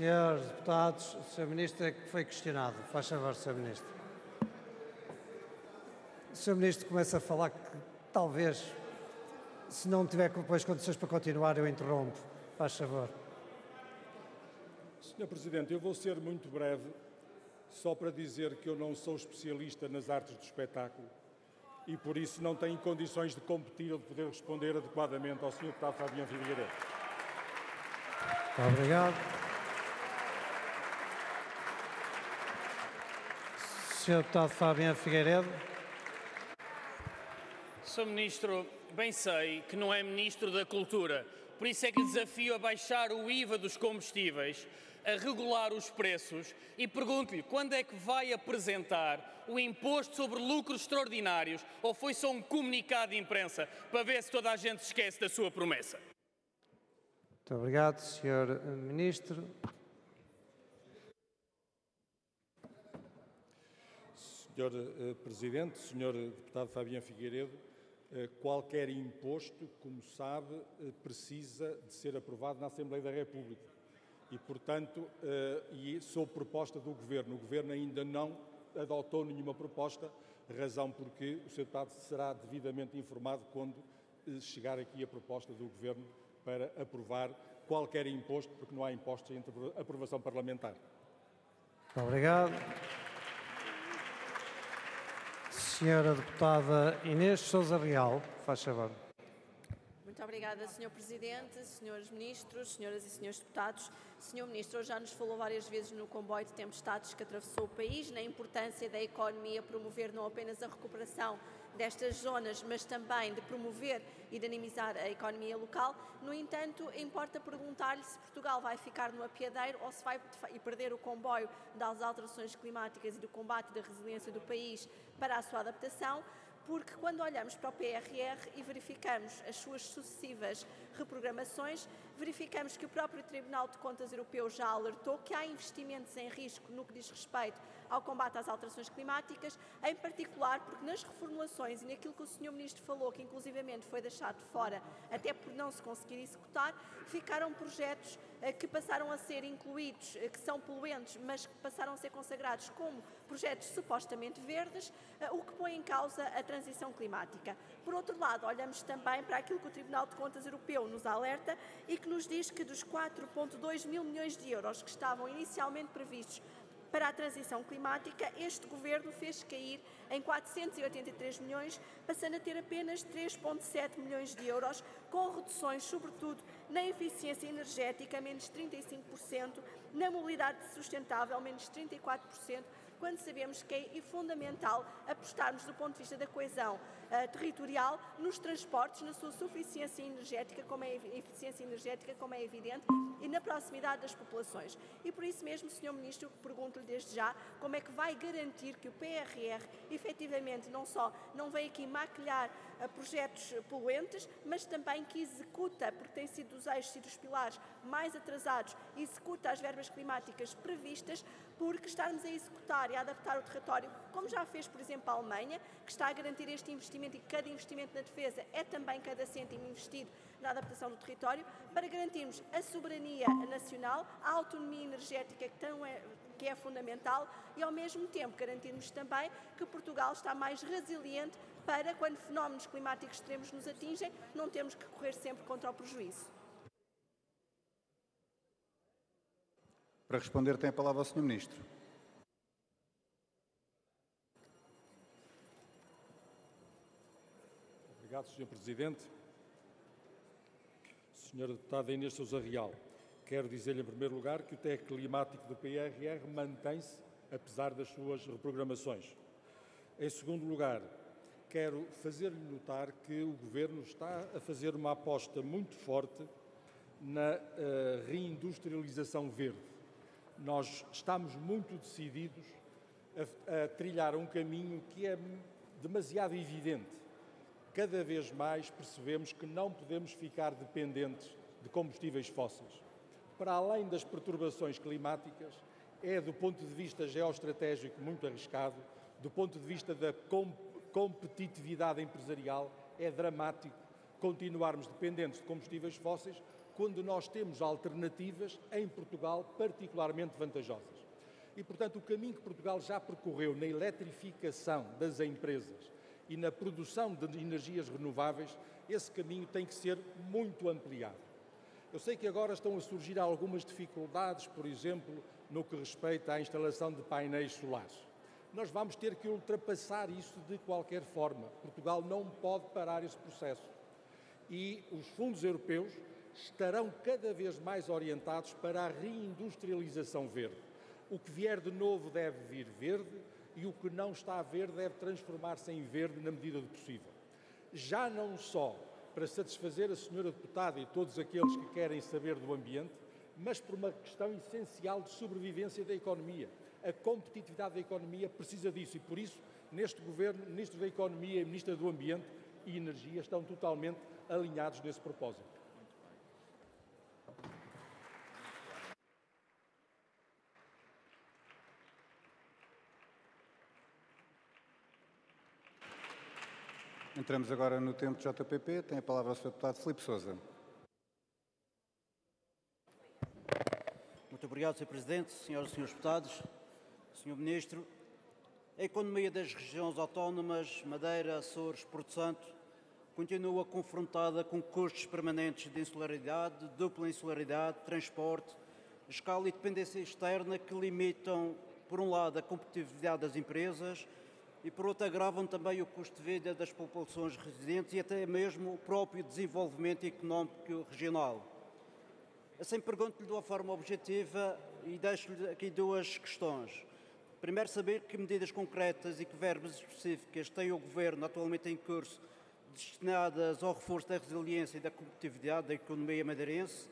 Senhores deputados, o Sr. Ministro é que foi questionado. Faz favor, Sr. Ministro. O Sr. Ministro começa a falar que talvez, se não tiver depois condições para continuar, eu interrompo. Faz favor. Sr. Presidente, eu vou ser muito breve, só para dizer que eu não sou especialista nas artes do espetáculo e, por isso, não tenho condições de competir ou de poder responder adequadamente ao Sr. Deputado Fabiano Figueiredo. Muito obrigado. Sr. Deputado Fabiano Figueiredo. Sr. Ministro, bem sei que não é Ministro da Cultura, por isso é que desafio a baixar o IVA dos combustíveis, a regular os preços e pergunto-lhe quando é que vai apresentar o imposto sobre lucros extraordinários ou foi só um comunicado de imprensa para ver se toda a gente se esquece da sua promessa? Muito obrigado, Sr. Ministro. Sr. Presidente, Sr. Deputado Fabiano Figueiredo, qualquer imposto, como sabe, precisa de ser aprovado na Assembleia da República e, portanto, sob proposta do Governo. O Governo ainda não adotou nenhuma proposta, razão porque o Sr. Deputado será devidamente informado quando chegar aqui a proposta do Governo para aprovar qualquer imposto, porque não há impostos sem aprovação parlamentar. Muito obrigado. Senhora Deputada Inês Sousa Real, faz favor. Muito obrigada, Sr. Presidente, Srs. Ministros, Senhoras e Senhores Deputados. Sr. Ministro, hoje já nos falou várias vezes no comboio de tempestades que atravessou o país, na importância da economia promover não apenas a recuperação destas zonas, mas também de promover e dinamizar a economia local. No entanto, importa perguntar-lhe se Portugal vai ficar no apiadeiro ou se vai perder o comboio das alterações climáticas e do combate e da resiliência do país para a sua adaptação, porque quando olhamos para o PRR e verificamos as suas sucessivas reprogramações, verificamos que o próprio Tribunal de Contas Europeu já alertou que há investimentos em risco no que diz respeito ao combate às alterações climáticas, em particular porque nas reformulações e naquilo que o Sr. Ministro falou, que inclusivamente foi deixado de fora, até por não se conseguir executar, ficaram projetos que passaram a ser incluídos, que são poluentes, mas que passaram a ser consagrados como projetos supostamente verdes, o que põe em causa a transição climática. Por outro lado, olhamos também para aquilo que o Tribunal de Contas Europeu nos alerta e que nos diz que dos 4,2 mil milhões de euros que estavam inicialmente previstos para a transição climática, este Governo fez cair em 483 milhões, passando a ter apenas 3,7 milhões de euros, com reduções, sobretudo, na eficiência energética, menos 35%, na mobilidade sustentável, menos 34%, quando sabemos que é fundamental apostarmos do ponto de vista da coesão territorial nos transportes, na sua suficiência energética, como é evidente, e na proximidade das populações. E por isso mesmo, Sr. Ministro, pergunto-lhe desde já como é que vai garantir que o PRR efetivamente não só não vem aqui maquilhar projetos poluentes, mas também que executa, porque tem sido dos eixos e dos pilares mais atrasados, executa as verbas climáticas previstas, porque estarmos a executar e a adaptar o território, como já fez, por exemplo, a Alemanha, que está a garantir este investimento e que cada investimento na defesa é também cada cêntimo investido na adaptação do território, para garantirmos a soberania nacional, a autonomia energética que é fundamental e, ao mesmo tempo, garantirmos também que Portugal está mais resiliente para, quando fenómenos climáticos extremos nos atingem, não temos que correr sempre contra o prejuízo. Para responder, tem a palavra o Sr. Ministro. Obrigado, Sr. Presidente. Senhora Deputada Inês Sousa Real, quero dizer-lhe em primeiro lugar que o teto climático do PRR mantém-se, apesar das suas reprogramações. Em segundo lugar, quero fazer-lhe notar que o Governo está a fazer uma aposta muito forte na reindustrialização verde. Nós estamos muito decididos a trilhar um caminho que é demasiado evidente. Cada vez mais percebemos que não podemos ficar dependentes de combustíveis fósseis. Para além das perturbações climáticas, é, do ponto de vista geoestratégico, muito arriscado, do ponto de vista da competitividade empresarial, é dramático continuarmos dependentes de combustíveis fósseis, quando nós temos alternativas em Portugal particularmente vantajosas. E, portanto, o caminho que Portugal já percorreu na eletrificação das empresas e na produção de energias renováveis, esse caminho tem que ser muito ampliado. Eu sei que agora estão a surgir algumas dificuldades, por exemplo, no que respeita à instalação de painéis solares. Nós vamos ter que ultrapassar isso de qualquer forma. Portugal não pode parar esse processo. E os fundos europeus estarão cada vez mais orientados para a reindustrialização verde. O que vier de novo deve vir verde e o que não está verde deve transformar-se em verde na medida do possível. Já não só para satisfazer a senhora deputada e todos aqueles que querem saber do ambiente, mas por uma questão essencial de sobrevivência da economia. A competitividade da economia precisa disso e, por isso, neste Governo, Ministro da Economia e Ministra do Ambiente e Energia estão totalmente alinhados nesse propósito. Entramos agora no tempo de JPP. Tem a palavra o Sr. Deputado Filipe Sousa. Muito obrigado, Sr. Presidente, senhoras e senhores deputados, Sr. Ministro. A economia das regiões autónomas, Madeira, Açores, Porto Santo, continua confrontada com custos permanentes de insularidade, dupla insularidade, transporte, escala e dependência externa que limitam, por um lado, a competitividade das empresas e, por outro, agravam também o custo de vida das populações residentes e até mesmo o próprio desenvolvimento económico regional. Assim, pergunto-lhe de uma forma objetiva e deixo-lhe aqui duas questões. Primeiro, saber que medidas concretas e que verbas específicas tem o Governo atualmente em curso destinadas ao reforço da resiliência e da competitividade da economia madeirense,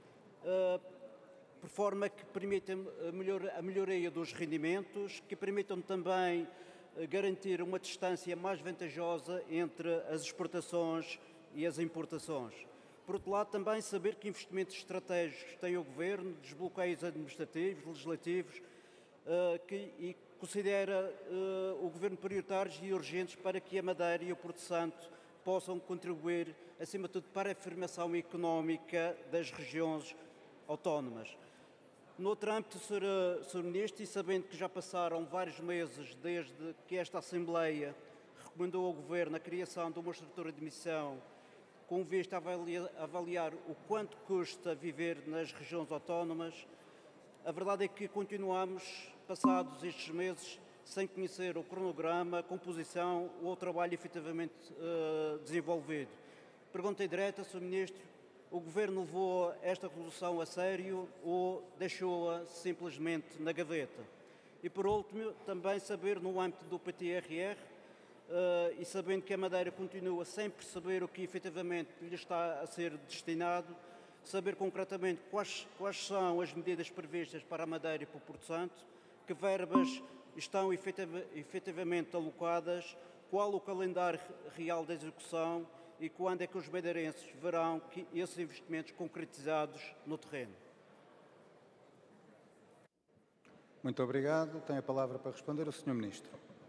por forma que permitam a melhoria dos rendimentos, que permitam também garantir uma distância mais vantajosa entre as exportações e as importações. Por outro lado, também saber que investimentos estratégicos tem o Governo, desbloqueios administrativos, legislativos, e considera o Governo prioritários e urgentes para que a Madeira e o Porto Santo possam contribuir, acima de tudo, para a afirmação económica das regiões autónomas. No outro âmbito, Sr. Ministro, e sabendo que já passaram vários meses desde que esta Assembleia recomendou ao Governo a criação de uma estrutura de missão com vista a avaliar o quanto custa viver nas regiões autónomas, a verdade é que continuamos, passados estes meses, sem conhecer o cronograma, a composição ou o trabalho efetivamente desenvolvido. Pergunta direta, Sr. Ministro, o Governo levou esta resolução a sério ou deixou-a simplesmente na gaveta? E, por último, também saber, no âmbito do PTRR, e sabendo que a Madeira continua sem perceber o que efetivamente lhe está a ser destinado, saber concretamente quais são as medidas previstas para a Madeira e para o Porto Santo, que verbas estão efetivamente alocadas, qual o calendário real da execução e quando é que os madeirenses verão que esses investimentos concretizados no terreno. Muito obrigado. Tem a palavra para responder o Sr. Ministro.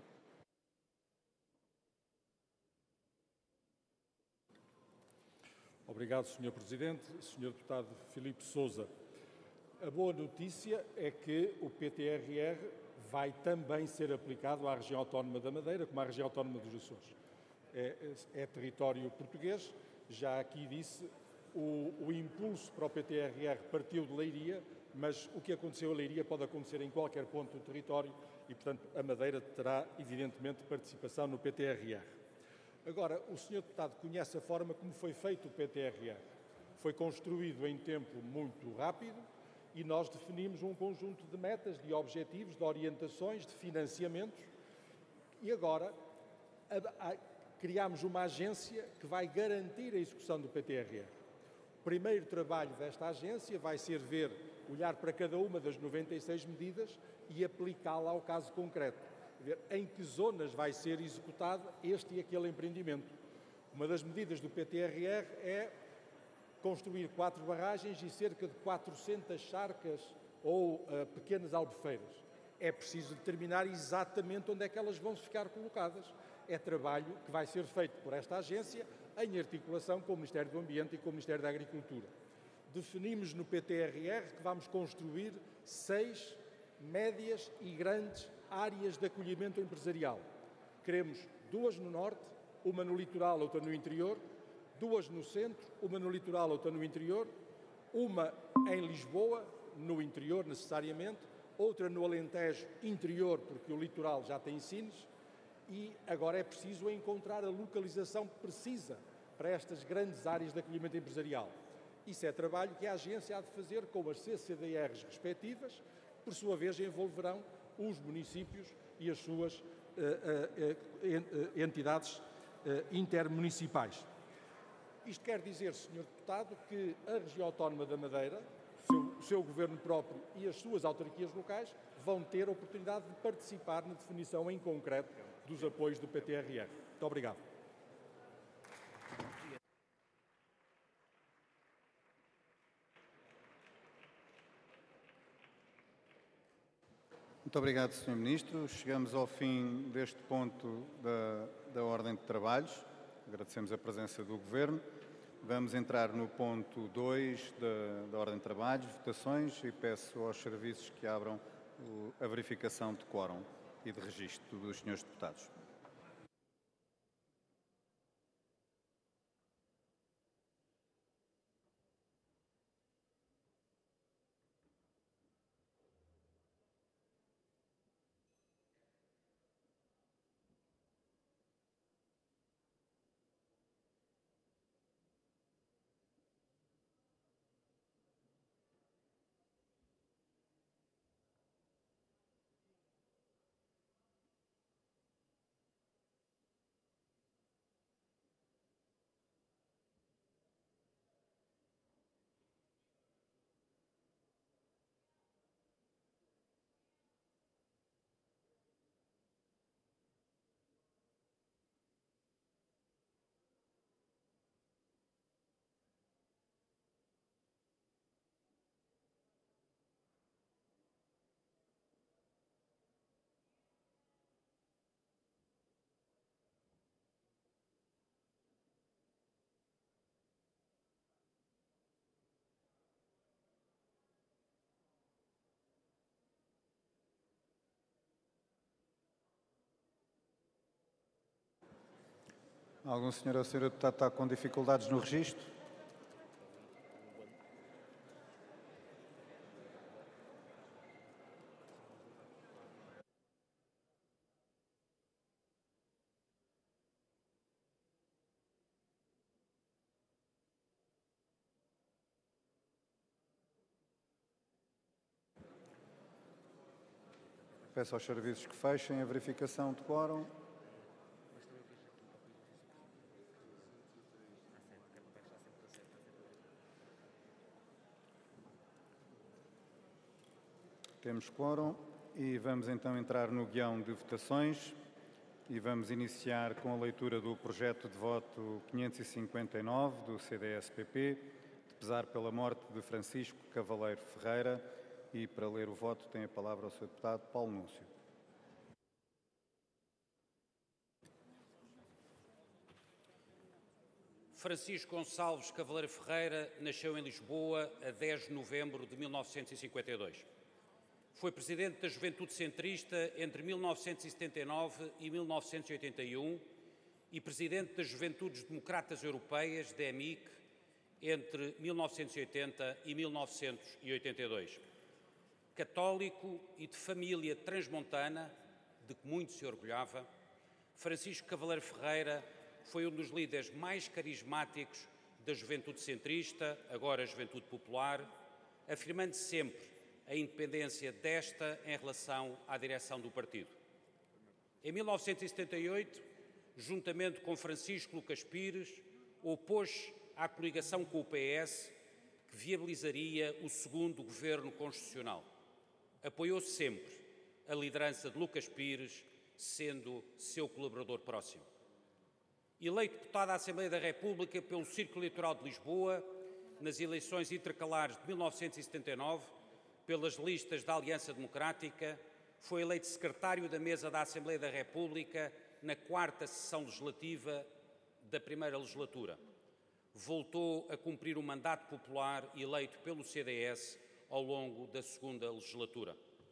Obrigado, Sr. Presidente. Sr. Deputado Filipe Sousa, a boa notícia é que o PTRR vai também ser aplicado à região autónoma da Madeira, como à região autónoma dos Açores. É território português, já aqui disse, o impulso para o PTRR partiu de Leiria, mas o que aconteceu em Leiria pode acontecer em qualquer ponto do território e, portanto, a Madeira terá, evidentemente, participação no PTRR. Agora, o Sr. Deputado conhece a forma como foi feito o PTRR. Foi construído em tempo muito rápido e nós definimos um conjunto de metas, de objetivos, de orientações, de financiamentos e agora criámos uma agência que vai garantir a execução do PTRR. O primeiro trabalho desta agência vai ser olhar para cada uma das 96 medidas e aplicá-la ao caso concreto. Ver em que zonas vai ser executado este e aquele empreendimento. Uma das medidas do PTRR é construir 4 barragens e cerca de 400 charcas ou pequenas albufeiras. É preciso determinar exatamente onde é que elas vão ficar colocadas. É trabalho que vai ser feito por esta agência em articulação com o Ministério do Ambiente e com o Ministério da Agricultura. definimos no PTRR que vamos construir 6 médias e grandes áreas de acolhimento empresarial. Queremos 2 no norte, uma no litoral, outra no interior, 2 no centro, uma no litoral, outra no interior, uma em Lisboa, no interior necessariamente, outra no Alentejo interior, porque o litoral já tem Sines, e agora é preciso encontrar a localização precisa para estas grandes áreas de acolhimento empresarial. Isso é trabalho que a agência há de fazer com as CCDRs respectivas, que por sua vez envolverão os municípios e as suas entidades intermunicipais. Isto quer dizer, Sr. Deputado, que a Região Autónoma da Madeira, o seu governo próprio e as suas autarquias locais vão ter a oportunidade de participar na definição em concreto dos apoios do PTRR. Muito obrigado. Muito obrigado, Sr. Ministro. Chegamos ao fim deste ponto da ordem de trabalhos. Agradecemos a presença do Governo. Vamos entrar no ponto 2 da ordem de trabalhos, votações, e peço aos serviços que abram a verificação de quórum e de registro dos senhores deputados. Algum senhor ou senhora deputado está com dificuldades no registro? Peço aos serviços que fechem a verificação de quórum. Temos quórum e vamos então entrar no guião de votações e vamos iniciar com a leitura do projeto de voto 559 do CDS-PP, de pesar pela morte de Francisco Cavaleiro Ferreira, e para ler o voto tem a palavra o Sr. Deputado Paulo Núncio. Francisco Gonçalves Cavaleiro Ferreira nasceu em Lisboa a 10 de novembro de 1952. Foi presidente da Juventude Centrista entre 1979 e 1981 e presidente das Juventudes Democratas Europeias, DEMIC, entre 1980 e 1982. Católico e de família transmontana, de que muito se orgulhava, Francisco Cavaleiro Ferreira foi um dos líderes mais carismáticos da Juventude Centrista, agora Juventude Popular, afirmando sempre a independência desta em relação à direção do partido. Em 1978, juntamente com Francisco Lucas Pires, opôs-se à coligação com o PS, que viabilizaria o segundo governo constitucional. Apoiou sempre a liderança de Lucas Pires, sendo seu colaborador próximo. Eleito deputado à Assembleia da República pelo Círculo Eleitoral de Lisboa, nas eleições intercalares de 1979, pelas listas da Aliança Democrática, foi eleito secretário da Mesa da Assembleia da República na 4ª sessão legislativa da primeira legislatura. voltou a cumprir o mandato popular eleito pelo CDS ao longo da segunda legislatura.